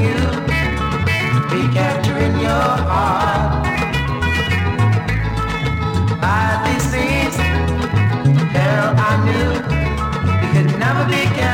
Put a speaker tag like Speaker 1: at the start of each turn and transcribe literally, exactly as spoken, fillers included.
Speaker 1: you, recapturing your heart. By these things, girl, I knew we could never be together.